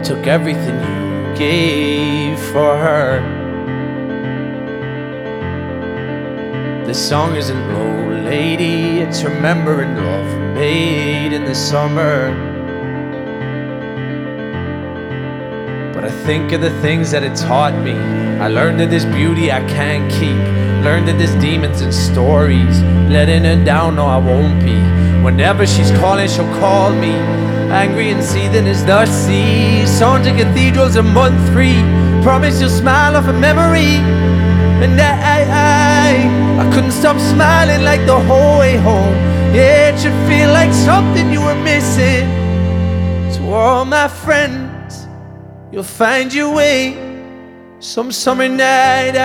took everything you gave for her. This song isn't low, lady, it's remembering love made in the summer. But I think of the things that it taught me. I learned that there's beauty I can't keep. Learned that there's demons and stories. Letting her down, no I won't be. Whenever she's calling, she'll call me. Angry and seething as the sea. Songs of cathedrals in month 3. Promise you'll smile off a memory. And I couldn't stop smiling like the whole way home. Yeah, it should feel like something you were missing. To all my friends, you'll find your way some summer night.